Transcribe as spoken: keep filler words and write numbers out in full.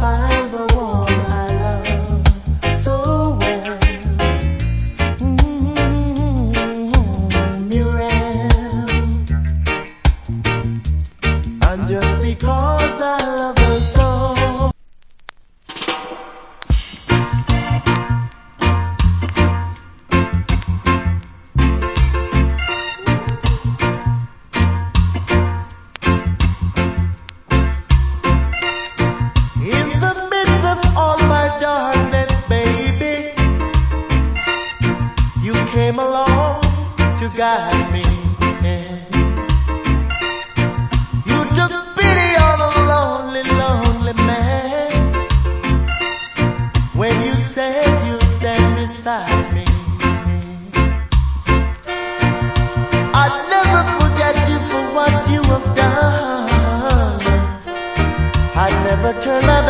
find the one I love so well. Mm-hmm, Muriel. And just because I love her so. In the midst of all my darkness, baby, you came along to guide me. You took pity on a lonely, lonely man.